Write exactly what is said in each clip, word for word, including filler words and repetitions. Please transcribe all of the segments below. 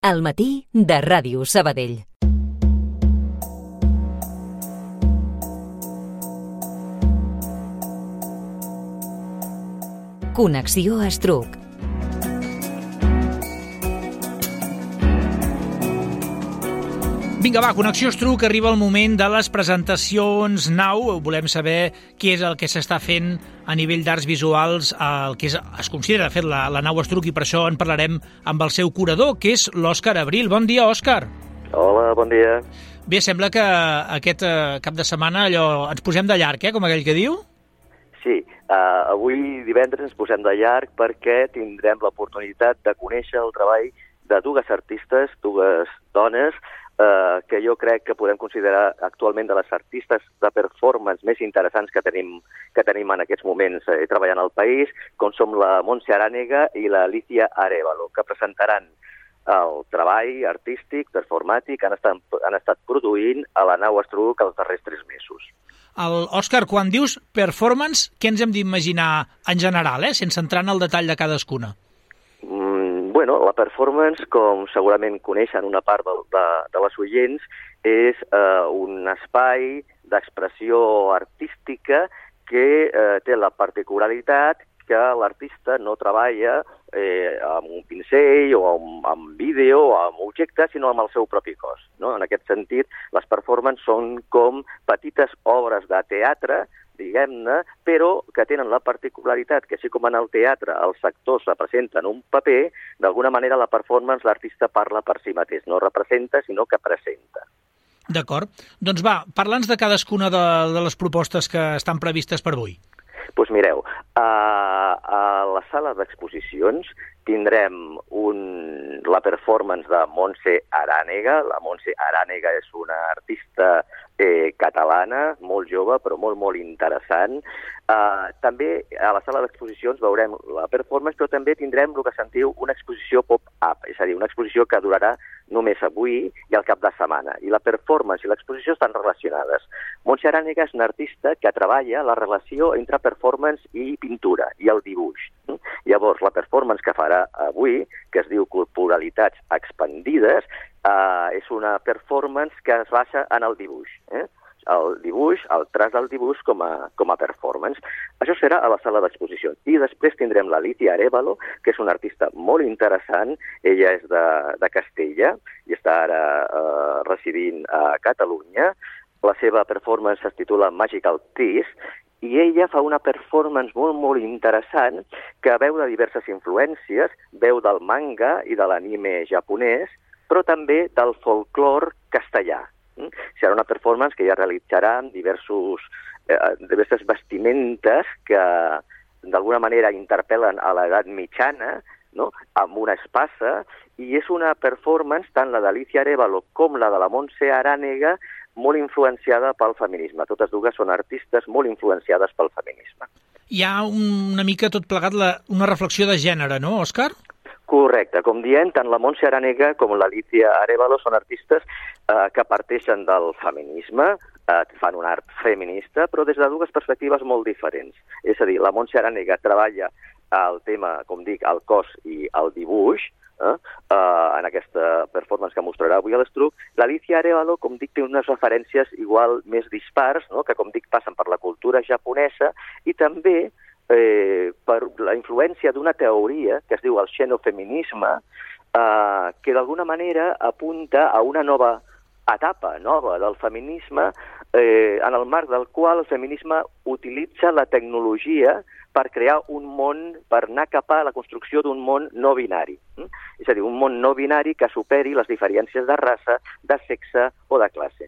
Al matí de Ràdio Sabadell. Connexió Estruc. Vinga, va, Connexió Estruc, arriba el moment de les presentacions Nau. Volem saber què és el que s'està fent a nivell d'arts visuals, el que és, es considera de fet la, la Nau Estruc, i per això en parlarem amb el seu curador, que és l'Òscar Abril. Bon dia, Òscar. Hola, bon dia. Bé, sembla que aquest eh, cap de setmana allò ens posem de llarg, eh, com aquell que diu? Sí, uh, avui divendres ens posem de llarg perquè tindrem l'oportunitat de conèixer el treball de dues artistes, dues dones, Uh, que jo crec que podem considerar actualment de les artistes de performance més interessants que tenim, que tenim en aquests moments eh, treballant al país, com som la Montse Arànega i la Alicia Arévalo, que presentaran el treball artístic, performàtic, han estat, han estat produint a la Nau Estruc els darrers tres mesos. El, Òscar, quan dius performance, què ens hem d'imaginar en general, eh, sense entrar en el detall de cadascuna? Bueno, la performance, com segurament coneixen una part de, de, de les oients, és eh, un espai d'expressió artística que eh, té la particularitat que l'artista no treballa eh, amb un pincell o amb, amb vídeo o amb objectes, sinó amb el seu propi cos, no? En aquest sentit, les performances són com petites obres de teatre, diguem-ne, però que tenen la particularitat que, així com en el teatre els actors representen un paper, d'alguna manera la performance l'artista parla per si mateix, no representa, sinó que presenta. D'acord. Doncs va, parla'ns de cadascuna de, de les propostes que estan previstes per avui. Doncs pues mireu, a, a la sala d'exposicions tindrem un, la performance de Montse Arànega. La Montse Arànega és una artista eh, catalana, molt jove, però molt, molt interessant. Uh, també a la sala d'exposicions veurem la performance, però també tindrem el que se'n diu una exposició pop-up, és a dir, una exposició que durarà només avui i al cap de setmana. I la performance i l'exposició estan relacionades. Montse Arànega és una artista que treballa la relació entre performance i pintura, i el dibuix. Llavors, la performance que farà avui, que es diu Corporalitats expandides, uh, és una performance que es basa en el dibuix. Eh? El dibuix, el traç del dibuix com a, com a performance. Això serà a la sala d'exposició. I després tindrem la Alicia Arévalo, que és una artista molt interessant. Ella és de, de Castella i està ara eh, residint a Catalunya. La seva performance es titula Magical Tease i ella fa una performance molt, molt interessant que veu de diverses influències, veu del manga i de l'anime japonès, però també del folklore castellà. Serà una performance que ja realitzarà amb diversos, eh, diverses vestimentes que d'alguna manera interpel·len a l'edat mitjana, no? Amb una espasa, i és una performance, tant la d'Alicia Arévalo com la de la Montse Arànega, molt influenciada pel feminisme. Totes dues són artistes molt influenciades pel feminisme. Hi ha una mica tot plegat la, una reflexió de gènere, no, Òscar? Correcte. Com diem, tant la Montse Arànega com l'Alicia Arévalo són artistes eh, que parteixen del feminisme, eh, fan un art feminista, però des de dues perspectives molt diferents. És a dir, la Montse Arànega treballa el tema, com dic, el cos i el dibuix, eh, eh, en aquesta performance que mostrarà avui a l'Estruc. L'Alicia Arévalo, com dic, té unes referències igual més dispars, no? Que com dic passen per la cultura japonesa i també Eh, per la influència d'una teoria que es diu el xenofeminisme, eh, que d'alguna manera apunta a una nova etapa nova del feminisme, eh, en el marc del qual el feminisme utilitza la tecnologia per crear un món, per anar cap a la construcció d'un món no binari. Mm? És a dir, un món no binari que superi les diferències de raça, de sexe o de classe.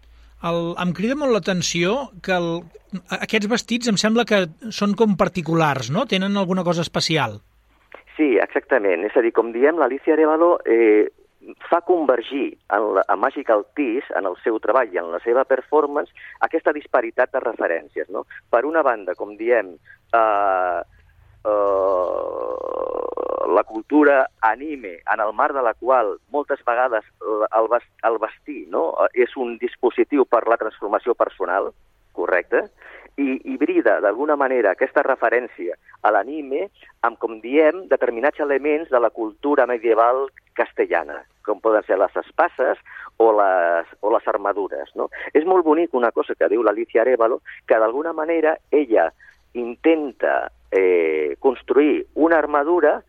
El, em crida molt l'atenció que el, aquests vestits em sembla que són com particulars, no? Tenen alguna cosa especial. Sí, exactament. És a dir, com diem, l'Alicia Arévalo eh, fa convergir en, la, en Magical Tease, en el seu treball i en la seva performance, aquesta disparitat de referències, no? Per una banda, com diem, eh, eh, la cultura anime, en el marc de la qual moltes vegades el, el vestir, no? És un dispositiu per la transformació personal, correcte, i hibrida d'alguna manera aquesta referència a l'anime amb, com diem, determinats elements de la cultura medieval castellana, com poden ser les espases o les, o les armadures, no? És molt bonic una cosa que diu l'Alicia Arévalo, que d'alguna manera ella intenta eh, construir una armadura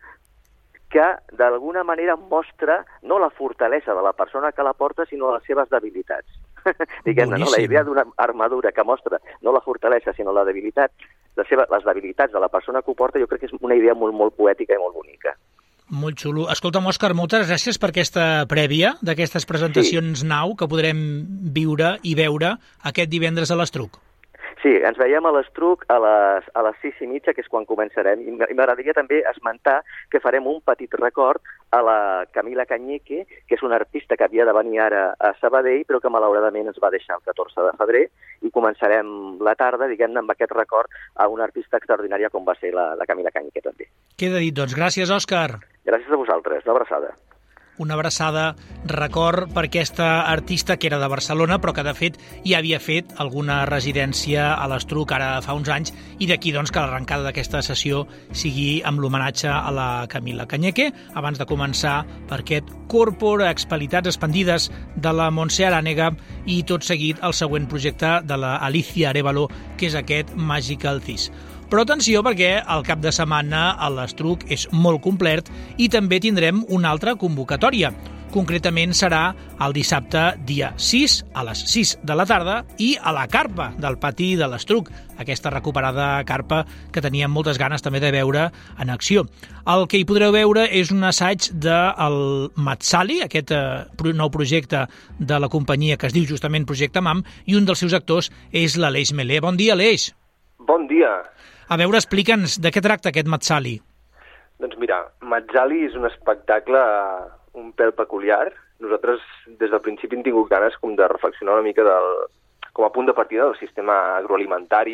que d'alguna manera mostra no la fortalesa de la persona que la porta, sinó les seves debilitats. Diguem-ne, no? La idea d'una armadura que mostra no la fortalesa, sinó la debilitat, les, seves, les debilitats de la persona que ho porta, jo crec que és una idea molt, molt poètica i molt bonica. Molt xulo. Escolta'm, Òscar, moltes gràcies per aquesta prèvia d'aquestes presentacions sí. Nau que podrem viure i veure aquest divendres a l'Estruc. Sí, ens veiem a l'Estruc a les, a les sis i mitja, que és quan començarem. I m'agradaria també esmentar que farem un petit record a la Camila Cañeque, que és una artista que havia de venir ara a Sabadell, però que malauradament ens va deixar el catorze de febrer, i començarem la tarda, diguem-ne, amb aquest record a una artista extraordinària com va ser la, la Camila Cañeque també. Queda dit, doncs. Gràcies, Òscar. Gràcies a vosaltres. Una abraçada. Una abraçada, record per aquesta artista que era de Barcelona, però que de fet ja havia fet alguna residència a l'Estruc ara fa uns anys, i d'aquí doncs que l'arrencada d'aquesta sessió sigui amb l'homenatge a la Camila Cañeque, abans de començar per aquest Corpor Expelitats Expandides de la Montse Arànega i tot seguit el següent projecte de la Alicia Arévalo, que és aquest Magical Thieves. Però atenció, perquè el cap de setmana a l'Estruc és molt complet i també tindrem una altra convocatòria. Concretament serà el dissabte dia sis a les sis de la tarda i a la carpa del pati de l'Estruc, aquesta recuperada carpa que teníem moltes ganes també de veure en acció. El que hi podreu veure és un assaig del Matsali, aquest nou projecte de la companyia que es diu justament Projecte Mam, i un dels seus actors és l'Aleix Melé. Bon dia, Aleix. Bon dia. A veure, explica'ns de què tracta aquest Matsali. Doncs mira, Matsali és un espectacle un pèl peculiar. Nosaltres des del principi hem tingut ganes com de reflexionar una mica del, com a punt de partida del sistema agroalimentari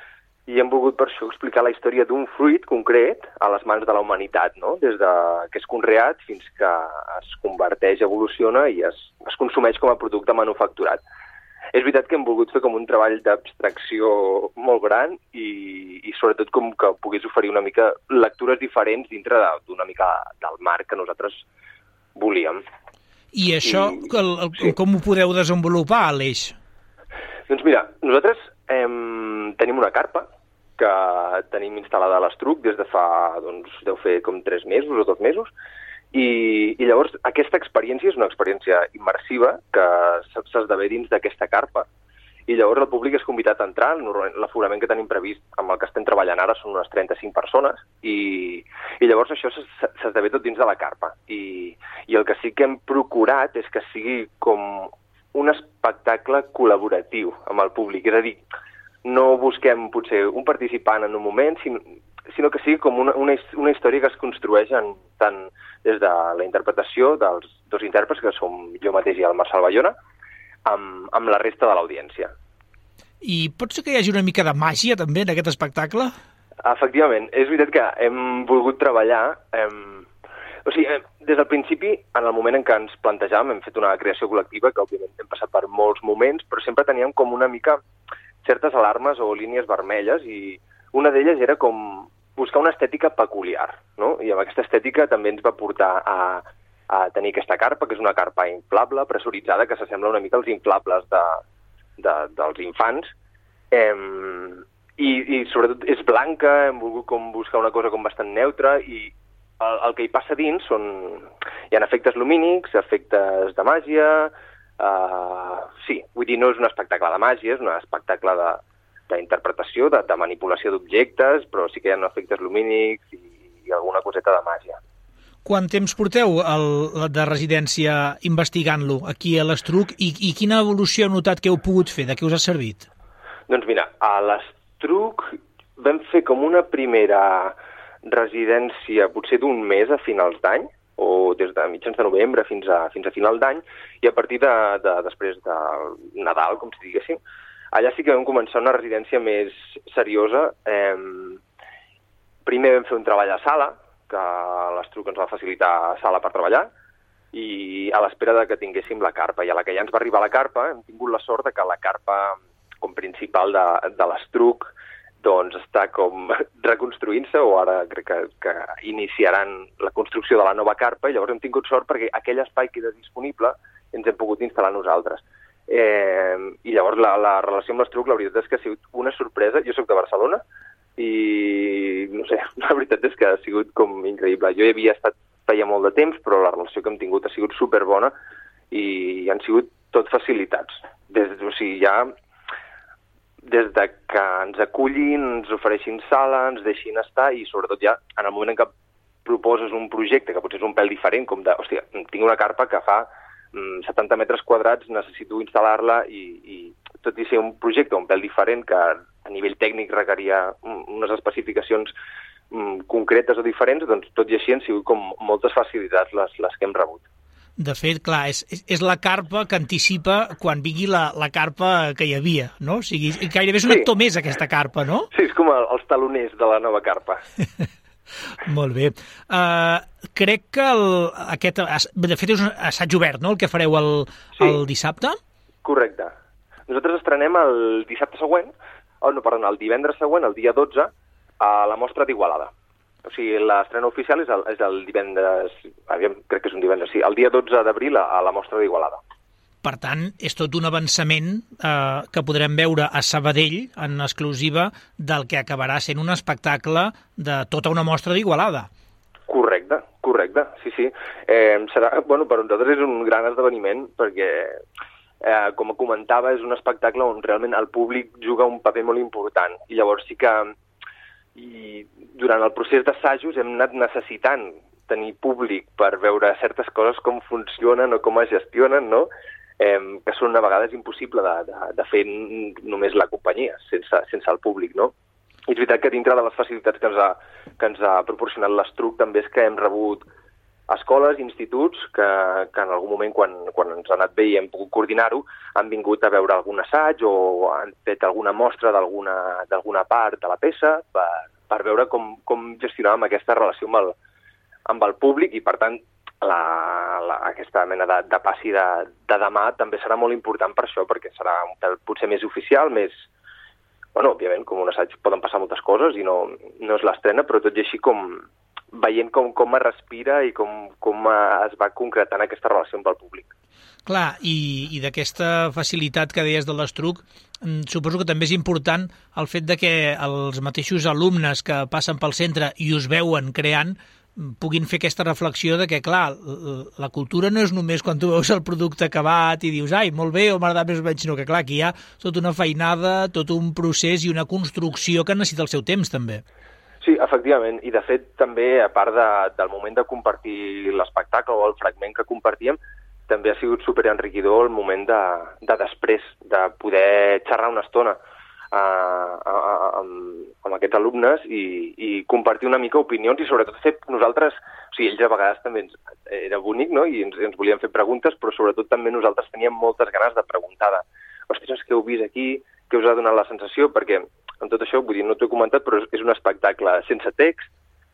i hem volgut per això explicar la història d'un fruit concret a les mans de la humanitat, no? Des de que és conreat fins que es converteix, evoluciona i es, es consumeix com a producte manufacturat. És veritat que hem volgut fer com un treball d'abstracció molt gran i, i sobretot com que pogués oferir una mica lectures diferents dintre d'una mica del marc que nosaltres volíem. I això, I, el, el, sí. com ho podeu desenvolupar, Aleix? Doncs mira, nosaltres eh, tenim una carpa que tenim instal·lada a l'Estruc des de fa, doncs, deu fer com tres mesos o dos mesos, I, i llavors aquesta experiència és una experiència immersiva que s'esdevé dins d'aquesta carpa i llavors el públic és convidat a entrar. L'aforament que tenim previst amb el que estem treballant ara són unes trenta-cinc persones i, i llavors això s'esdevé tot dins de la carpa I, i el que sí que hem procurat és que sigui com un espectacle col·laboratiu amb el públic, és a dir, no busquem potser un participant en un moment, sinó, sinó que sigui com una, una, una història que es construeix en, tant des de la interpretació dels dos intèrprets, que som jo mateix i el Marçal Bayona, amb, amb la resta de l'audiència. I pot ser que hi hagi una mica de màgia també en aquest espectacle? Efectivament, és veritat que hem volgut treballar... Hem... O sigui, des del principi, en el moment en què ens plantejàvem, hem fet una creació col·lectiva, que òbviament hem passat per molts moments, però sempre teníem com una mica certes alarmes o línies vermelles i una d'elles era com buscar una estètica peculiar, no? I amb aquesta estètica també ens va portar a, a tenir aquesta carpa, que és una carpa inflable, pressuritzada, que s'assembla una mica als inflables de, de, dels infants, eh, i, i sobretot és blanca, hem volgut com buscar una cosa com bastant neutra, i el, el que hi passa dins són... hi ha efectes lumínics, efectes de màgia... Uh, sí, vull dir, no és un espectacle de màgia, és un espectacle de d'interpretació, de, de manipulació d'objectes, però sí que hi ha efectes lumínics i, i alguna coseta de màgia. Quant temps porteu el, de residència investigant-lo aquí a l'Estruc i, i quina evolució heu notat que heu pogut fer? De què us ha servit? Doncs mira, a l'Estruc vam fer com una primera residència potser d'un mes a finals d'any, o des de mitjans de novembre fins a, fins a final d'any, i a partir de, de després del Nadal, com si diguéssim, allà sí que vam començar una residència més seriosa. Eh, primer vam fer un treball a sala, que l'Estruc ens va facilitar sala per treballar, i a l'espera de que tinguéssim la carpa. I a la que ja ens va arribar la carpa, hem tingut la sort de que la carpa com principal de, de l'Estruc, doncs està com reconstruint-se, o ara crec que, que iniciaran la construcció de la nova carpa, i llavors hem tingut sort perquè aquell espai que era disponible ens hem pogut instal·lar nosaltres. Eh, I llavors la, la relació amb l'Estruc, la veritat és que ha sigut una sorpresa. Jo soc de Barcelona i, no sé, la veritat és que ha sigut com increïble. Jo hi havia estat feia molt de temps, però la relació que hem tingut ha sigut superbona i han sigut tot facilitats. Des, o sigui, ja... des de que ens acullin, ens ofereixin sala, ens deixin estar, i sobretot ja en el moment en què proposes un projecte que potser és un pèl diferent, com de, hòstia, tinc una carpa que fa mm, setanta metres quadrats, necessito instal·lar-la, i, i tot i ser un projecte un pèl diferent, que a nivell tècnic requeria unes especificacions mm, concretes o diferents, doncs tot i així han sigut com moltes facilitats les, les que hem rebut. De fet, clar, és, és la carpa que anticipa quan vingui la, la carpa que hi havia, no? O sigui, gairebé és un sí. actor més, aquesta carpa, no? Sí, és com el, els taloners de la nova carpa. Molt bé. Uh, crec que el, aquest... De fet, és un assaig obert, no?, el que fareu el, sí. el dissabte? Correcte. Nosaltres estrenem el dissabte següent, oh, no, perdona, el divendres següent, el dia dotze, a la Mostra d'Igualada. O sigui, l'estrena oficial és el, és el divendres, aviam, crec que és un divendres, sí, el dia dotze d'abril a, a la Mostra d'Igualada. Per tant, és tot un avançament eh, que podrem veure a Sabadell en exclusiva del que acabarà sent un espectacle de tota una mostra d'Igualada. Correcte, correcte, sí, sí. Eh, serà, bueno, per nosaltres és un gran esdeveniment perquè, eh, com comentava, és un espectacle on realment el públic juga un paper molt important, i llavors sí que i durant el procés d'assajos hem anat necessitant tenir públic per veure certes coses com funcionen o com es gestionen, no? Eh, que són a vegades impossible de, de, de fer només la companyia, sense, sense el públic, no? I és veritat que dintre de les facilitats que ens ha, que ens ha proporcionat l'Estruc també és que hem rebut escoles, instituts, que, que en algun moment, quan, quan ens ha anat bé i hem pogut coordinar-ho, han vingut a veure algun assaig o han fet alguna mostra d'alguna d'alguna part de la peça per, per veure com, com gestionàvem aquesta relació amb el, amb el públic, i per tant la, la, aquesta mena de, de passi de, de demà també serà molt important per això, perquè serà un pèl potser més oficial, més... Bueno, òbviament, com un assaig poden passar moltes coses i no, no és l'estrena, però tot i així com veient com, com es respira i com, com es va concretant aquesta relació amb el públic. Clar, i, i d'aquesta facilitat que deies de l'Estruc, suposo que també és important el fet de que els mateixos alumnes que passen pel centre i us veuen creant puguin fer aquesta reflexió de que, clar, la cultura no és només quan tu veus el producte acabat i dius, ai, molt bé, o m'ha agradat més o menys, sinó que, clar, aquí hi ha tota una feinada, tot un procés i una construcció que necessita el seu temps, també. Sí, efectivament, i de fet també, a part de, del moment de compartir l'espectacle o el fragment que compartíem, també ha sigut superenriquidor el moment de, de després, de poder xerrar una estona uh, uh, uh, amb, amb aquests alumnes i, i compartir una mica opinions, i sobretot fer nosaltres, o sigui, ells a vegades també ens, era bonic, no?, i ens, ens volien fer preguntes, però sobretot també nosaltres teníem moltes ganes de preguntar de, ostres, què heu vist aquí, què us ha donat la sensació, perquè amb tot això, vull dir, no t'ho he comentat, però és un espectacle sense text,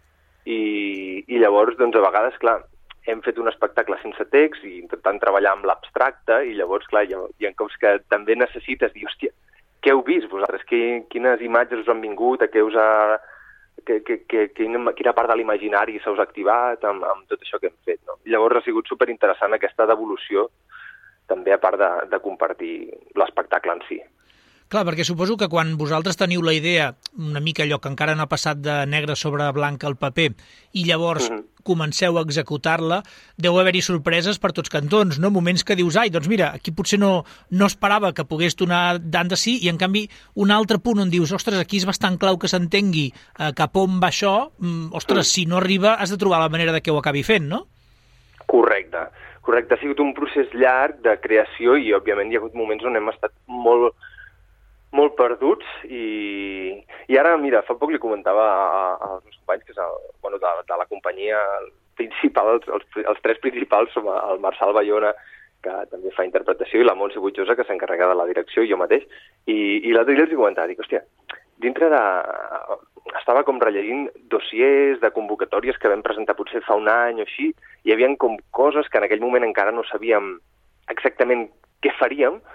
i, i llavors, doncs, a vegades, clar, hem fet un espectacle sense text i intentant treballar amb l'abstracte, i llavors, clar, hi ha, hi ha cops que també necessites dir, hòstia, què heu vist vosaltres? Que, quines imatges us han vingut? A què us ha... Que, que, que, quina, quina part de l'imaginari s'ha us activat amb, amb tot això que hem fet, no? I llavors ha sigut superinteressant aquesta devolució, també a part de, de compartir l'espectacle en si. Clar, perquè suposo que quan vosaltres teniu la idea, una mica allò que encara no ha passat de negre sobre blanc al paper, i llavors mm-hmm. comenceu a executar-la, deu haver-hi sorpreses per tots cantons, no? Moments que dius, ai, doncs mira, aquí potser no, no esperava que pogués donar tant de sí, i en canvi un altre punt on dius, ostres, aquí és bastant clau que s'entengui eh, cap on va això, mm, ostres, mm. si no arriba has de trobar la manera de que ho acabi fent, no? Correcte, correcte. Ha sigut un procés llarg de creació i, òbviament, hi ha hagut moments on hem estat molt... molt perduts, i, i ara, mira, fa poc li comentava als meus companys, que és el, bueno, de, de la companyia principal, els, els, els tres principals som el Marçal Bayona, que també fa interpretació, i la Montse Butjosa, que s'encarrega de la direcció, i jo mateix, i, i l'altre dia els hi comentava, dic, hòstia, dintre de... Estava com rellegint dossiers de convocatòries que vam presentar potser fa un any o així, i hi havia com coses que en aquell moment encara no sabíem exactament què faríem,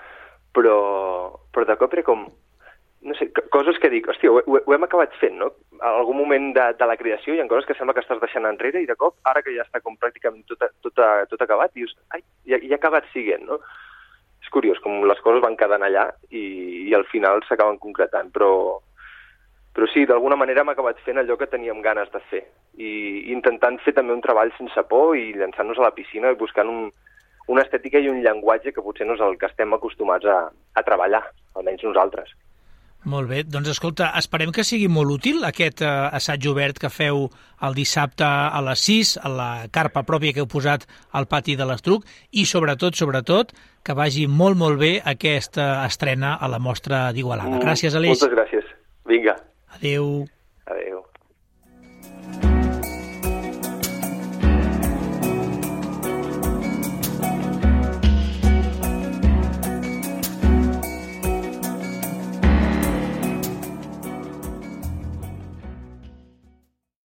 però, però de cop era com, no sé, coses que dic, hòstia, ho, ho hem acabat fent, no? En algun moment de, de la creació hi ha coses que sembla que estàs deixant enrere i de cop, ara que ja està com pràcticament tot, tot, tot acabat, dius, ai, ja, ja ha acabat siguent, no? És curiós, com les coses van quedant allà i, i al final s'acaben concretant, però, però sí, d'alguna manera hem acabat fent allò que teníem ganes de fer i intentant fer també un treball sense por i llançant-nos a la piscina i buscant un, una estètica i un llenguatge que potser no és el que estem acostumats a, a treballar, almenys nosaltres. Molt bé, doncs escolta, esperem que sigui molt útil aquest eh, assaig obert que feu el dissabte a les sis, a la carpa pròpia que heu posat al pati de l'Estruc i sobretot, sobretot, que vagi molt, molt bé aquesta estrena a la mostra d'Igualada. Gràcies, Aleix. Moltes gràcies. Vinga. Adéu. Adéu.